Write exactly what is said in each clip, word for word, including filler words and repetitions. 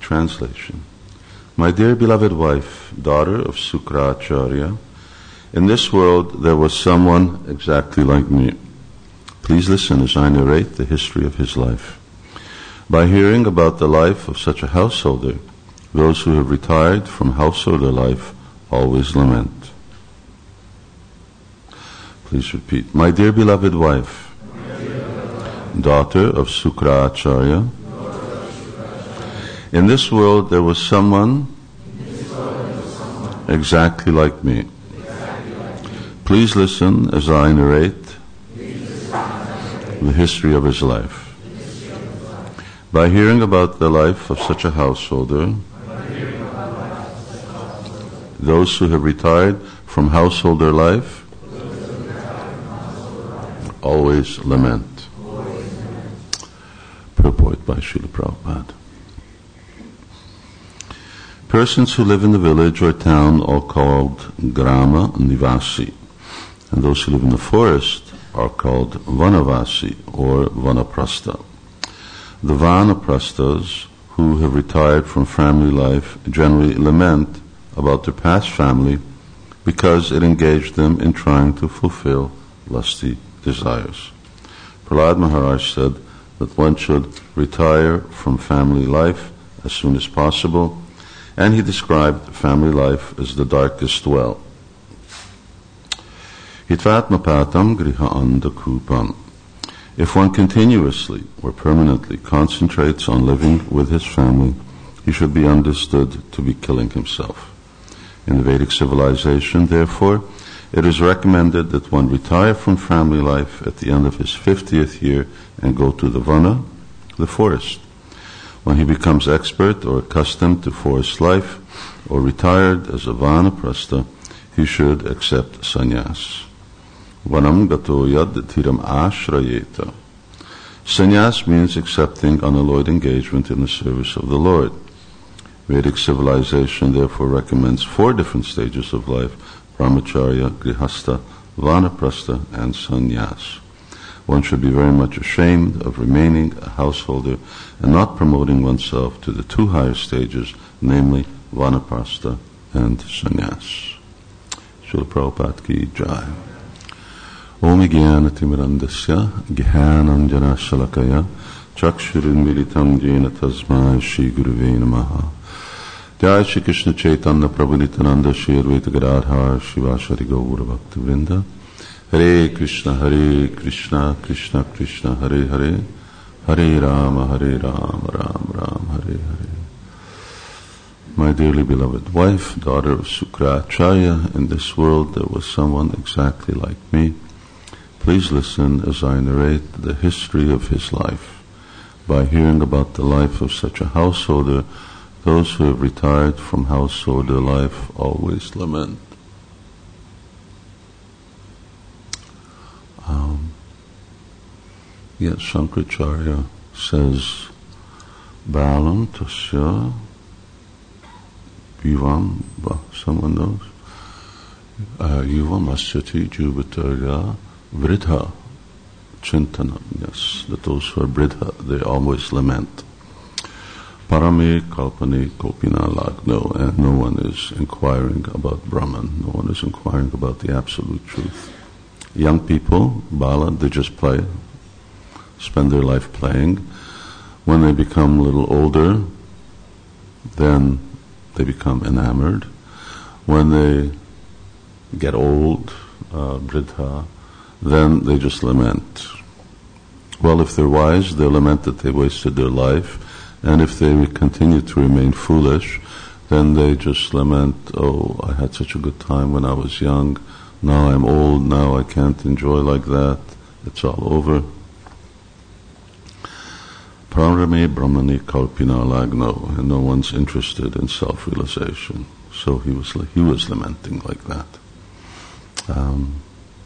translation. My dear beloved wife, daughter of Sukracharya, in this world there was someone exactly like me. Please listen as I narrate the history of his life. By hearing about the life of such a householder, those who have retired from householder life always lament. Please repeat. My dear beloved wife, daughter of Sukracharya, in this world there was someone exactly like me. Please listen as I narrate the history of his life. By hearing about the life of such a householder, those who have retired from householder life always lament. Purport by Srila Prabhupada. Persons who live in the village or town are called Grama Nivasi, and those who live in the forest are called Vanavasi or Vanaprastha. The Vanaprasthas who have retired from family life generally lament about their past family because it engaged them in trying to fulfill lusty desires. Prahlad Maharaj said that one should retire from family life as soon as possible, and he described family life as the darkest well. Hitvatmapatam griha andakupam. If one continuously or permanently concentrates on living with his family, he should be understood to be killing himself. In the Vedic civilization, therefore, it is recommended that one retire from family life at the end of his fiftieth year and go to the Vana, the forest. When he becomes expert or accustomed to forest life, or retired as a Vanaprastha, he should accept sannyas. Vanam gato yad thiram ashrayeta. Sannyas means accepting unalloyed engagement in the service of the Lord. Vedic civilization therefore recommends four different stages of life: brahmacharya, grihastha, vanaprastha, and sannyas. One should be very much ashamed of remaining a householder and not promoting oneself to the two higher stages, namely vanaprastha and sannyas. Srila Prabhupada ki jai. Om Jnana Timirandasya Jnananjana Shalakaya Chakshurinmilitam Jena Tasmai Shri Guruve Namaha. Jai Shri Krishna Chaitanya Prabhu Nityananda Shri Advaita Gadadhar Shivashari Gaura Bhakta Vrinda. Hare Krishna Hare Krishna Krishna Krishna Hare Hare Hare Rama Hare Rama Rama Rama Hare Hare. My dearly beloved wife, daughter of Sukracharya, in this world there was someone exactly like me. Please listen as I narrate the history of his life. By hearing about the life of such a householder, those who have retired from householder life always lament. Um, yes, Shankaracharya says, Balam tasya yuvam, someone knows, uh, yuvam asyati juvatarya vridha chintanam. Yes, that those who are vridha, they always lament. Parame kalpane kopina lagno, and no one is inquiring about Brahman, no one is inquiring about the absolute truth. Young people, bala, they just play, spend their life playing. When they become a little older, then they become enamored. When they get old, uh, vridha, then they just lament. Well, if they're wise, they lament that they wasted their life, and if they continue to remain foolish, then they just lament, oh, I had such a good time when I was young, now I'm old, now I can't enjoy like that, it's all over. Parame brahmani kalpina lagno, and no one's interested in self-realization. So he was he was lamenting like that. Um,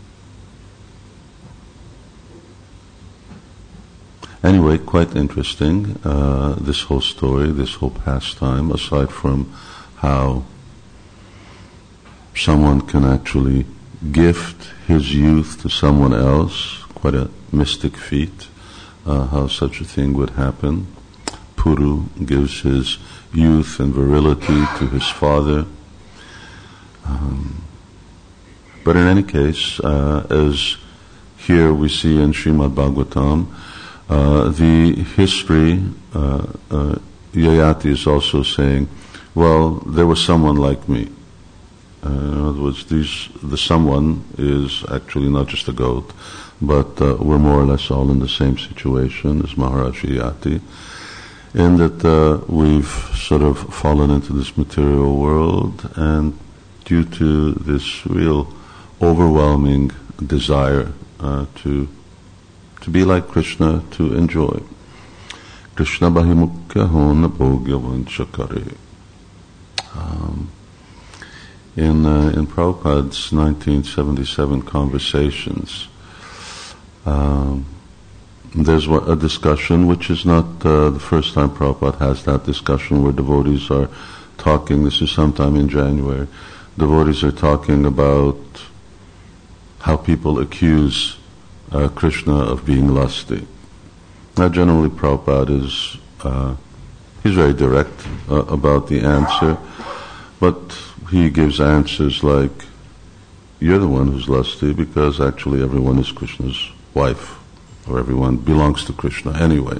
Anyway, quite interesting, uh, this whole story, this whole pastime, aside from how someone can actually gift his youth to someone else, quite a mystic feat, uh, how such a thing would happen. Puru gives his youth and virility to his father. Um, but in any case, uh, as here we see in Srimad Bhagavatam, uh, the history, uh, uh, Yayati is also saying, well, there was someone like me. Uh, in other words, these, the someone is actually not just a goat, but uh, we're more or less all in the same situation as Maharaj Yayati, in that uh, we've sort of fallen into this material world, and due to this real overwhelming desire uh, to to be like Krishna, to enjoy. Krishna bahimukya hona bhogya vanchakare. Um, in uh, in Prabhupada's nineteen seventy-seven conversations, um, there's a discussion which is not uh, the first time Prabhupada has that discussion, where devotees are talking. This is sometime in January. Devotees are talking about how people accuse uh, Krishna of being lusty. Now, generally, Prabhupada is uh, he's very direct uh, about the answer, but he gives answers like, "You're the one who's lusty, because actually everyone is Krishna's wife, or everyone belongs to Krishna anyway."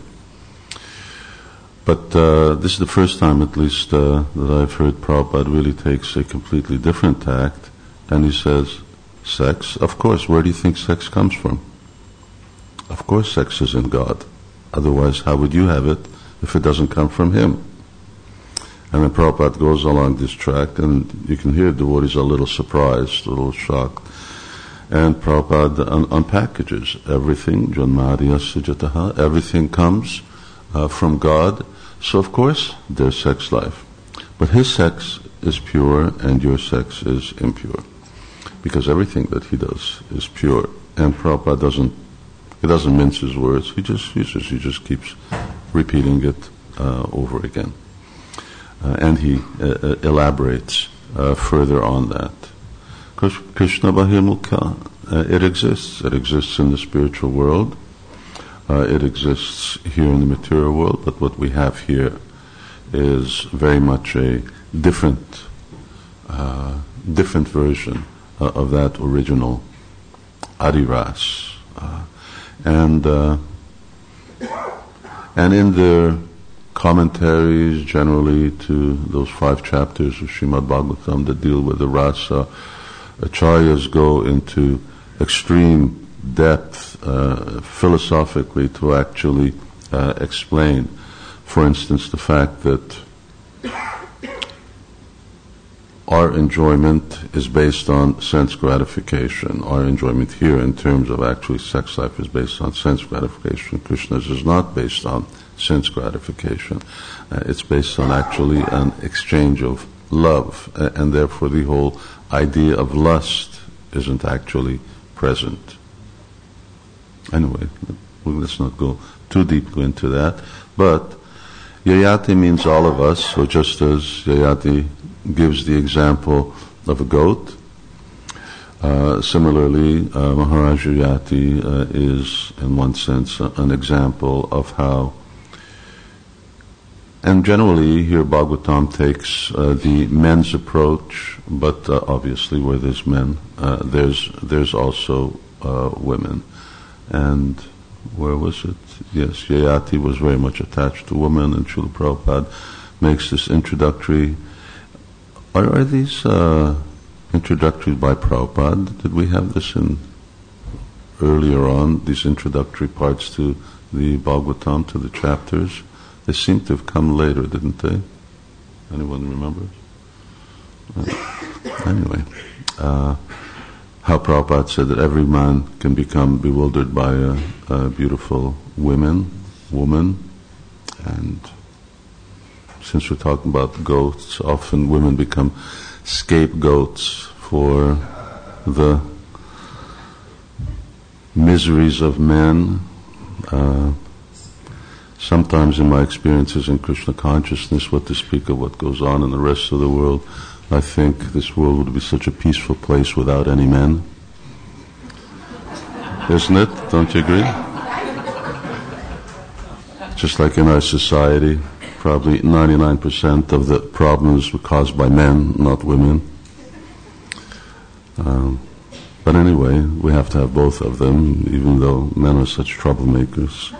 But uh, this is the first time, at least, uh, that I've heard Prabhupada really takes a completely different tact, and he says, sex? Of course, where do you think sex comes from? Of course sex is in God. Otherwise, how would you have it if it doesn't come from Him? And then Prabhupada goes along this track, and you can hear devotees are a little surprised, a little shocked. And Prabhupada un- unpackages everything, Janmadya Sujataha, everything comes uh, from God. So of course there's sex life. But His sex is pure and your sex is impure. Because everything that He does is pure. And Prabhupada doesn't, he doesn't mince his words, he just, he just, he just keeps repeating it uh, over again. Uh, and he uh, elaborates uh, further on that. Krishna Bahimukha, uh, it exists. It exists in the spiritual world. Uh, it exists here in the material world, but what we have here is very much a different, uh, different version uh, of that original Adiras. Uh, and uh, and in the commentaries generally to those five chapters of Srimad Bhagavatam that deal with the rasa, acharyas go into extreme depth uh, philosophically to actually uh, explain, for instance, the fact that our enjoyment is based on sense gratification. Our enjoyment here in terms of actually sex life is based on sense gratification. Krishna's is not based on sense gratification. Uh, it's based on actually an exchange of love, uh, and therefore the whole idea of lust isn't actually present. Anyway, let's not go too deeply into that. But Yayati means all of us, so just as Yayati gives the example of a goat, uh, similarly, uh, Maharaj Yayati uh, is, in one sense, uh, an example of how. And generally, here Bhagavatam takes uh, the men's approach, but uh, obviously, where there's men, uh, there's there's also uh, women. And where was it? Yes, Yayati was very much attached to women, and Srila Prabhupada makes this introductory. Are, are these uh, introductories by Prabhupada? Did we have this in earlier on? These introductory parts to the Bhagavatam, to the chapters. They seem to have come later, didn't they? Anyone remembers? Uh, anyway, uh, how Prabhupada said that every man can become bewildered by a, a beautiful woman, woman, and since we're talking about goats, often women become scapegoats for the miseries of men. Uh, Sometimes in my experiences in Krishna consciousness, what to speak of what goes on in the rest of the world, I think this world would be such a peaceful place without any men. Isn't it? Don't you agree? Just like in our society, probably ninety-nine percent of the problems were caused by men, not women. Um, but anyway, we have to have both of them, even though men are such troublemakers.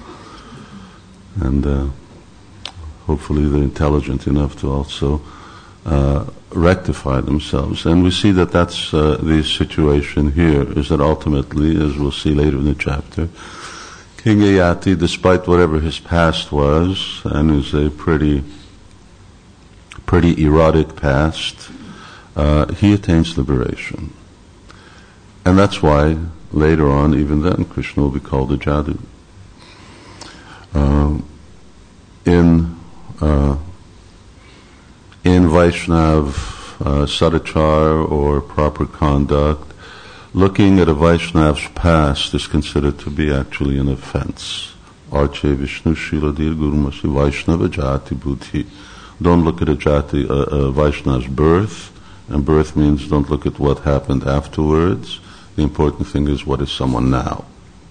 And uh, hopefully they're intelligent enough to also uh, rectify themselves. And we see that that's uh, the situation here, is that ultimately, as we'll see later in the chapter, King Yayati, despite whatever his past was, and is a pretty, pretty erotic past, uh, he attains liberation. And that's why later on, even then, Krishna will be called a Jadu. Uh, in uh, in Vaishnav uh, Sadachar or proper conduct, looking at a Vaishnav's past is considered to be actually an offense. Arche Vishnu Shiladir Gurumasi Vaishnava Jati Buddhi. Don't look at a Jati, a, a Vaishnav's birth, and birth means don't look at what happened afterwards. The important thing is, what is someone now?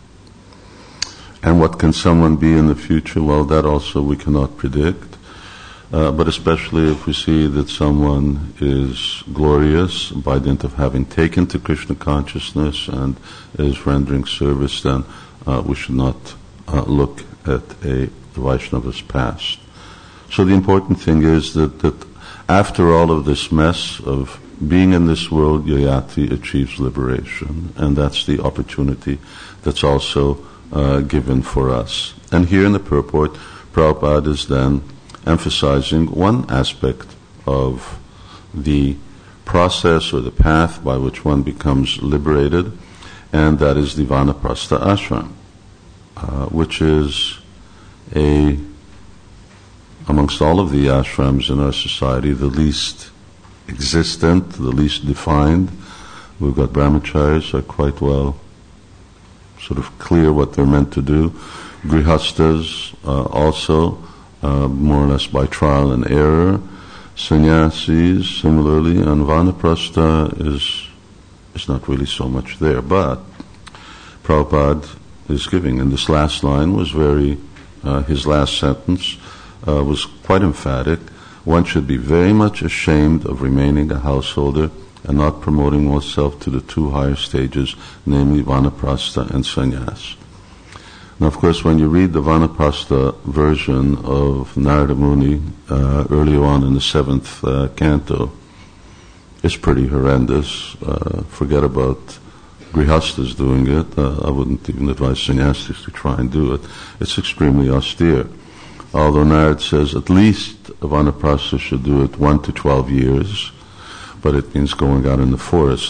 And what can someone be in the future? Well, that also we cannot predict. Uh, but especially if we see that someone is glorious by dint of having taken to Krishna consciousness and is rendering service, then uh, we should not uh, look at a Vaishnava's past. So the important thing is that, that after all of this mess of being in this world, Yayati achieves liberation, and that's the opportunity that's also uh, given for us. And here in the purport, Prabhupada is then emphasizing one aspect of the process or the path by which one becomes liberated, and that is the Vanaprastha ashram, uh, which is a, amongst all of the ashrams in our society, the least existent, the least defined. We've got brahmacharis are quite well sort of clear what they're meant to do. Grihastas uh, also, uh, more or less by trial and error. Sannyasis, similarly, and Vanaprastha is, is not really so much there. But Prabhupada is giving, and this last line was very, uh, his last sentence uh, was quite emphatic. One should be very much ashamed of remaining a householder and not promoting oneself to the two higher stages, namely Vanaprastha and Sannyas. Now, of course, when you read the Vanaprastha version of Narada Muni uh, earlier on in the seventh uh, canto, it's pretty horrendous. Uh, forget about Grihastas doing it. Uh, I wouldn't even advise sannyasis to try and do it. It's extremely austere. Although Narad says at least a Vanaprastha should do it one to twelve years, but it means going out in the forest.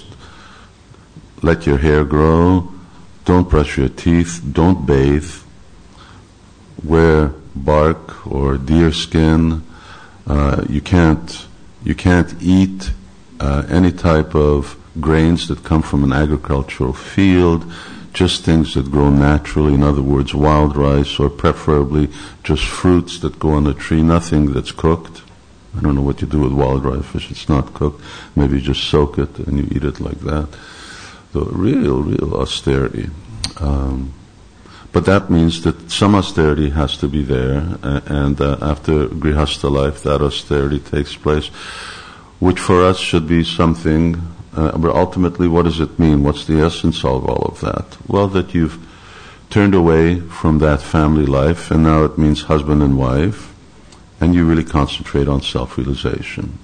Let your hair grow, don't brush your teeth, don't bathe, wear bark or deer skin. Uh, you can't you can't eat uh, any type of grains that come from an agricultural field, just things that grow naturally, in other words, wild rice, or preferably just fruits that go on a tree, nothing that's cooked. I don't know what you do with wild rice if it's not cooked. Maybe you just soak it and you eat it like that. So real, real austerity. Um, but that means that some austerity has to be there, uh, and uh, after Grihastha life, that austerity takes place, which for us should be something. Uh, but ultimately, what does it mean? What's the essence of all of that? Well, that you've turned away from that family life, and now it means husband and wife, and you really concentrate on self-realization.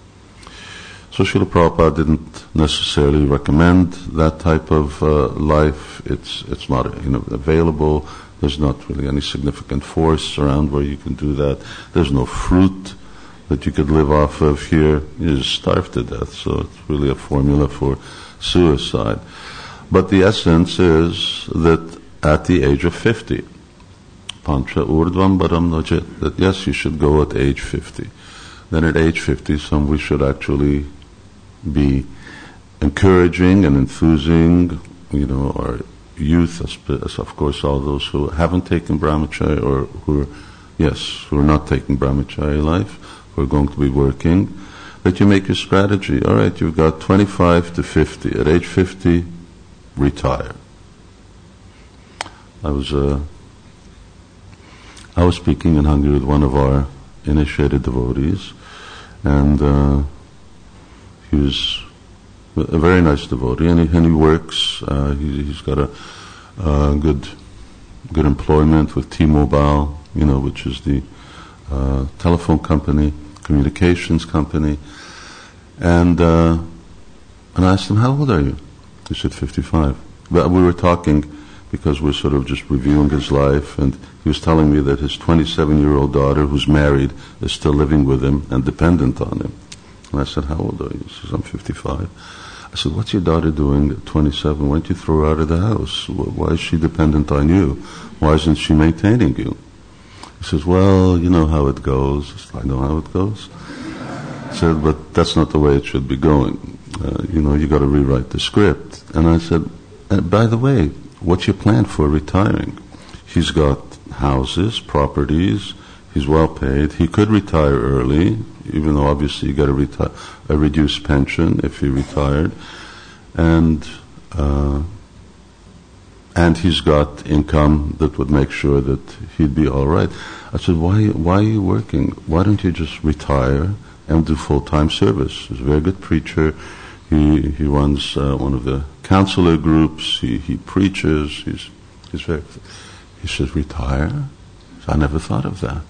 So Srila Prabhupada didn't necessarily recommend that type of uh, life. It's it's not you know available. There's not really any significant force around where you can do that. There's no fruit that you could live off of here. You just starve to death. So it's really a formula for suicide. But the essence is that at the age of fifty, Pancha Urdvam Baram Najit, that yes, you should go at age fifty. Then at age fifty, some we should actually be encouraging and enthusing, you know, our youth, as of course all those who haven't taken brahmacharya or who are, yes, who are not taking brahmacharya life, who are going to be working, that you make your strategy. All right, you've got twenty-five to fifty. At age fifty, retire. I was uh, I was speaking in Hungary with one of our initiated devotees, and uh, he was a very nice devotee, and he, and he works. Uh, he, he's got a uh, good good employment with T-Mobile, you know, which is the uh, telephone company, communications company. And uh, and I asked him, "How old are you?" He said, fifty-five. But we were talking because we're sort of just reviewing his life, and he was telling me that his twenty-seven-year-old daughter, who's married, is still living with him and dependent on him. And I said, "How old are you?" He says, "I'm fifty-five. I said, "What's your daughter doing at twenty-seven? Why don't you throw her out of the house? Why is she dependent on you? Why isn't she maintaining you?" He says, "Well, you know how it goes." I said, "I know how it goes." I said, "But that's not the way it should be going. Uh, you know, you got to rewrite the script." And I said, uh, "By the way, what's your plan for retiring?" He's got houses, properties. He's well paid. He could retire early, even though obviously you got a, reti- a reduced pension if he retired, and uh, and he's got income that would make sure that he'd be all right. I said, "Why? Why are you working? Why don't you just retire and do full-time service?" He's a very good preacher. He he runs uh, one of the counselor groups. He he preaches. He's he's very. He says, "Retire?" I never thought of that.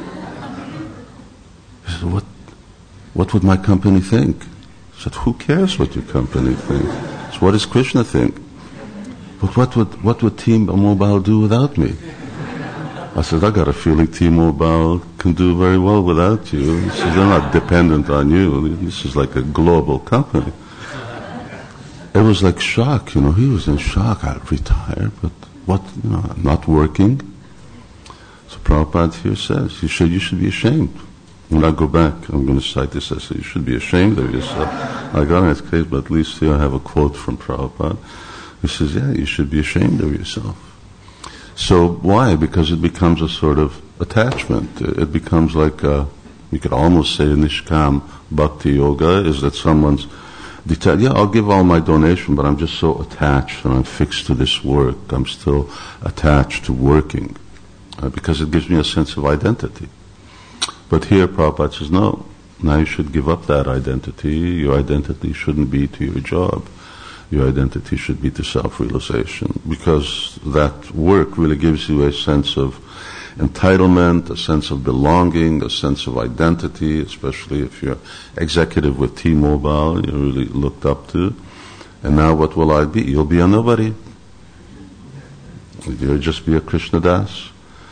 He said, what, what would my company think? I said, "Who cares what your company thinks? So what does Krishna think? But what would, what would T-Mobile do without me?" I said, "I got a feeling T-Mobile can do very well without you." He said, "They're not dependent on you. This is like a global company." It was like shock, you know. He was in shock. "I'll retire, but what, you know, I'm not working." So Prabhupada here says, you should, you should be ashamed. When I go back, I'm going to cite this. I say, you should be ashamed of yourself. I got in his case, but at least here I have a quote from Prabhupada. He says, yeah, you should be ashamed of yourself. So why? Because it becomes a sort of attachment. It becomes like, a, you could almost say Nishkam Bhakti Yoga, is that someone's detached. Yeah, I'll give all my donation, but I'm just so attached and I'm fixed to this work. I'm still attached to working. Uh, because it gives me a sense of identity. But here Prabhupada says, no, now you should give up that identity. Your identity shouldn't be to your job. Your identity should be to self-realization, because that work really gives you a sense of entitlement, a sense of belonging, a sense of identity, especially if you're executive with T-Mobile, you're really looked up to. And now what will I be? You'll be a nobody. You'll just be a Krishna Das.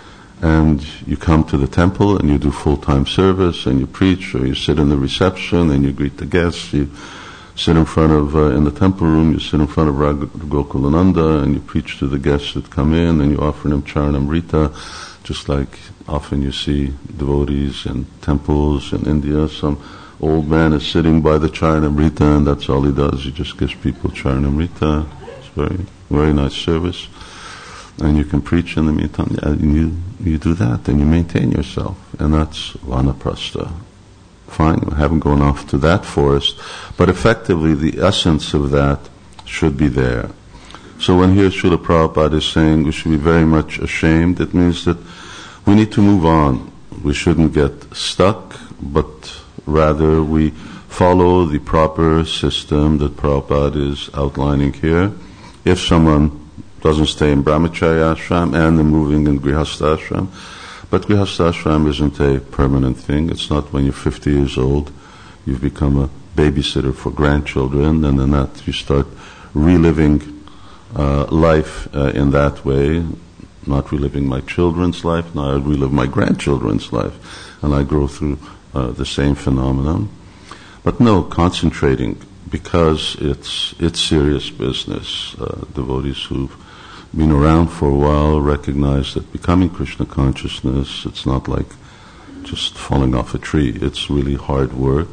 And you come to the temple and you do full-time service and you preach, or you sit in the reception and you greet the guests. You sit in front of, uh, in the temple room, you sit in front of Rag- Gokulananda and you preach to the guests that come in, and you offer them Charanamrita, just like often you see devotees in temples in India. Some old man is sitting by the Charanamrita and that's all he does. He just gives people Charanamrita. It's very, very nice service. And you can preach in the meantime, and you, you do that, and you maintain yourself. And that's Vanaprastha. Fine, I haven't gone off to that forest, but effectively the essence of that should be there. So when here Srila Prabhupada is saying we should be very much ashamed, it means that we need to move on. We shouldn't get stuck, but rather we follow the proper system that Prabhupada is outlining here. If someone doesn't stay in Brahmacharya ashram and they're moving in Grihastha ashram. But Grihastha ashram isn't a permanent thing. It's not when you're fifty years old, you've become a babysitter for grandchildren, and then that you start reliving uh, life uh, in that way. Not reliving my children's life, now I relive my grandchildren's life, and I go through uh, the same phenomenon. But no, concentrating, because it's it's serious business. Uh, devotees who've been around for a while recognize that becoming Krishna consciousness, it's not like just falling off a tree. It's really hard work,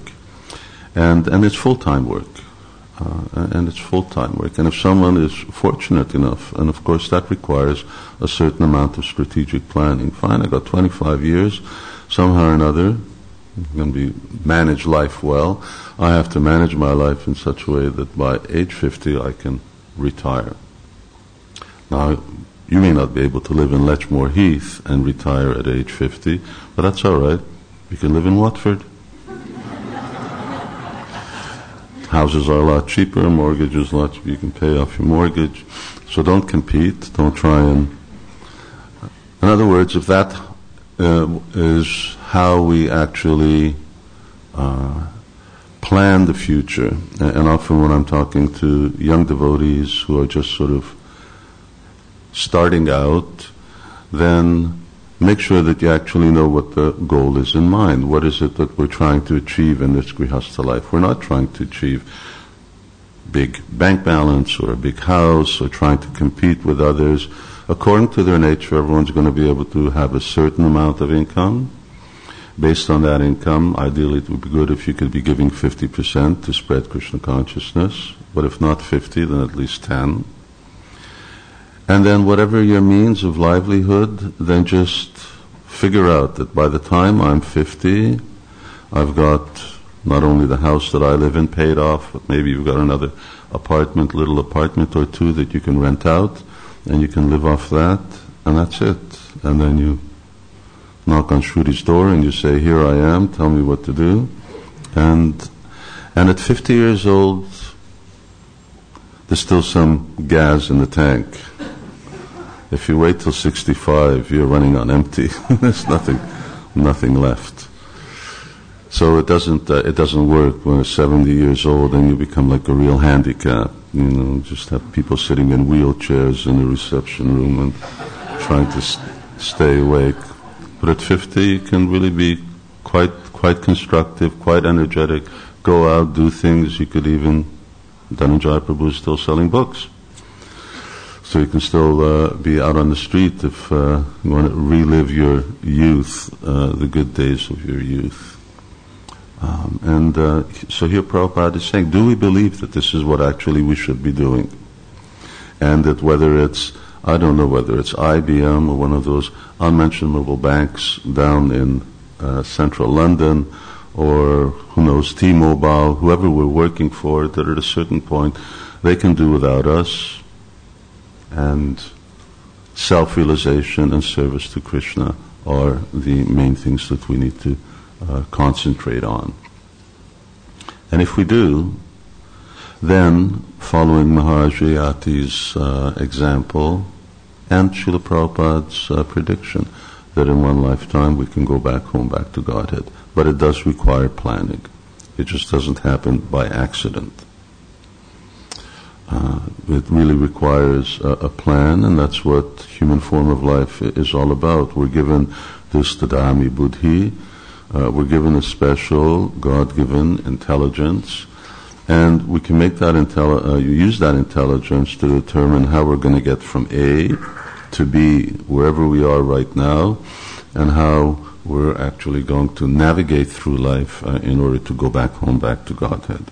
and and it's full-time work, uh, and it's full-time work. And if someone is fortunate enough, and of course that requires a certain amount of strategic planning. Fine, I got twenty-five years, somehow or another, I'm going to be manage life well. I have to manage my life in such a way that by age fifty I can retire. Now, You may not be able to live in Letchmore Heath and retire at age fifty, but that's all right. You can live in Watford. Houses are a lot cheaper, mortgages a lot cheaper. You can pay off your mortgage. So don't compete. Don't try and... In other words, if that uh, is how we actually uh, plan the future, and often when I'm talking to young devotees who are just sort of starting out, then make sure that you actually know what the goal is in mind. What is it that we're trying to achieve in this Grihastha life? We're not trying to achieve big bank balance or a big house or trying to compete with others. According to their nature, everyone's going to be able to have a certain amount of income. Based on that income, ideally it would be good if you could be giving fifty percent to spread Krishna consciousness, but if not fifty, then at least ten. And then whatever your means of livelihood, then just figure out that by the time I'm fifty, I've got not only the house that I live in paid off, but maybe you've got another apartment, little apartment or two that you can rent out, and you can live off that, and that's it. And then you knock on Shrudi's door and you say, here I am, tell me what to do. And and at fifty years old, there's still some gas in the tank. If you wait till sixty-five, you're running on empty. There's nothing, nothing left. So it doesn't, uh, it doesn't work when you're seventy years old and you become like a real handicap. You know, just have people sitting in wheelchairs in the reception room and trying to st- stay awake. But at fifty, you can really be quite, quite constructive, quite energetic. Go out, do things. You could even, Dhananjaya Prabhu is still selling books. So you can still uh, be out on the street if uh, you want to relive your youth, uh, the good days of your youth. Um, and uh, so here Prabhupada is saying, do we believe that this is what actually we should be doing? And that whether it's, I don't know whether it's I B M or one of those unmentionable banks down in uh, central London, or who knows, T-Mobile, whoever we're working for, that at a certain point they can do without us. And self-realization and service to Krishna are the main things that we need to uh, concentrate on. And if we do, then following Maharaj Yati's uh, example and Srila Prabhupada's uh, prediction that in one lifetime we can go back home, back to Godhead. But it does require planning. It just doesn't happen by accident. Uh, it really requires a, a plan, and that's what human form of life is all about. We're given this Tadami Buddhi, uh, we're given a special God-given intelligence, and we can make that intelli- uh, you use that intelligence to determine how we're going to get from A to B, wherever we are right now, and how we're actually going to navigate through life uh, in order to go back home, back to Godhead.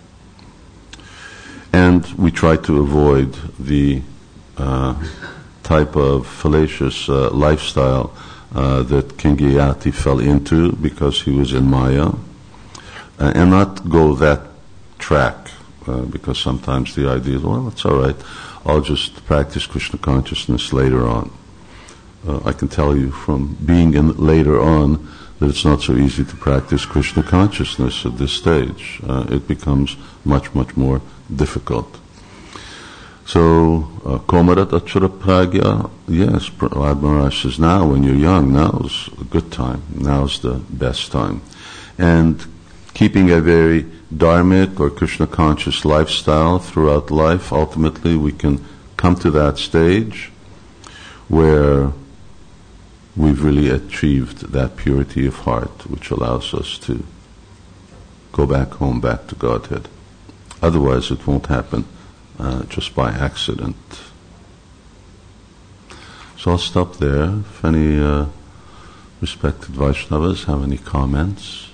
And we try to avoid the uh, type of fallacious uh, lifestyle uh, that King Yati fell into because he was in Maya, uh, and not go that track, uh, because sometimes the idea is, well, it's all right, I'll just practice Krishna consciousness later on. Uh, I can tell you from being in later on that it's not so easy to practice Krishna consciousness at this stage. Uh, it becomes much, much more difficult. So, Komarat Achara Pragya, yes, Prahlad Maharaj says, now when you're young, now's a good time, now's the best time. And keeping a very dharmic or Krishna conscious lifestyle throughout life, ultimately we can come to that stage where we've really achieved that purity of heart which allows us to go back home, back to Godhead. Otherwise it won't happen uh, just by accident. So I'll stop there. If any uh, respected Vaishnavas have any comments.